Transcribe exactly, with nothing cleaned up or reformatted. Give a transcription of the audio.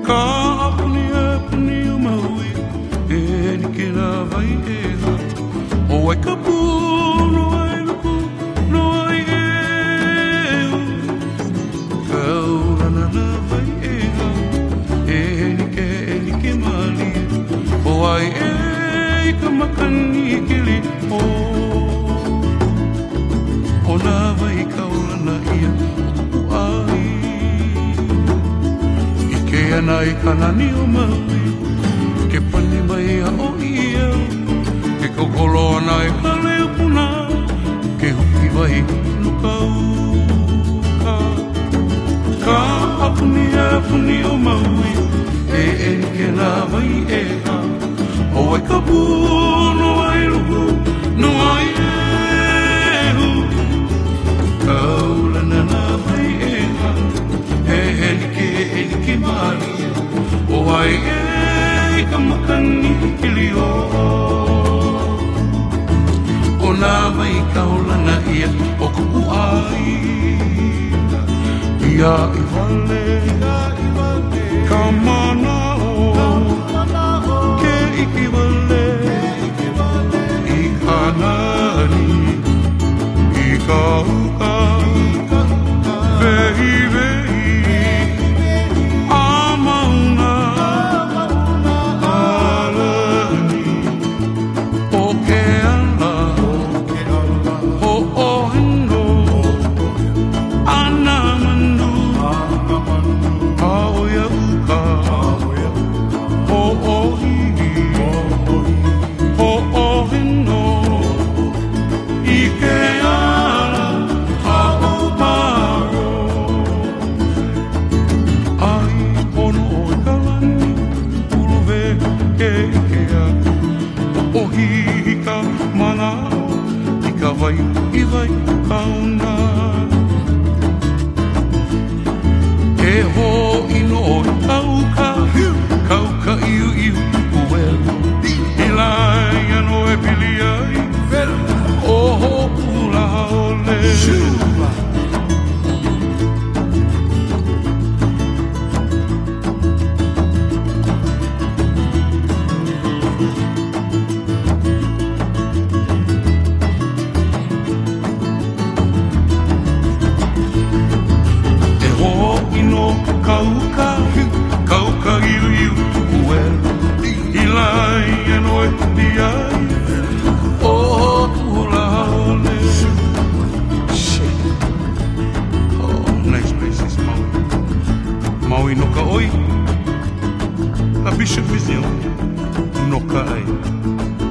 Ka apuni apuni o maui e ni ke la vai e ha o ai ka pu no ai luku no ai e u ka ura na la vai e ha e ni ke e ni ke mali o ai e ka makani ke li o o la vai ka ura na ia o ai ke ana i kanani o maui ke pani mai a o ia ke kokolo ana e ka leo puna ke huki vai no ka uka ka apuni apuni o maui e e ke la vai e ha o ai ka pu no ai luku no ai e hu ka ula na na vai e ha e e ni ke e ni ke mali o ai e ka makani ke li o o na vai ka ula na ia o ku ai ia i vale ka mana o ke iki vale i ka nani i ka uka vehi vehi amauna alani o ke ala o ohino ana manu aoia uka o ohi o ohino i ke ala a o paro ai ono o kalani uruve ke ke a o hika mana i ka vai i vai kauna e ho ino o kauka kauka iu iu uelu i lai ano e pili ai o ho ula ole e ho ino kauka kauka iu iu uelu i lai ano e pili ai o ho ula ole oh nice place is Maui Maui no ka oi a Bishop Museum no ka ai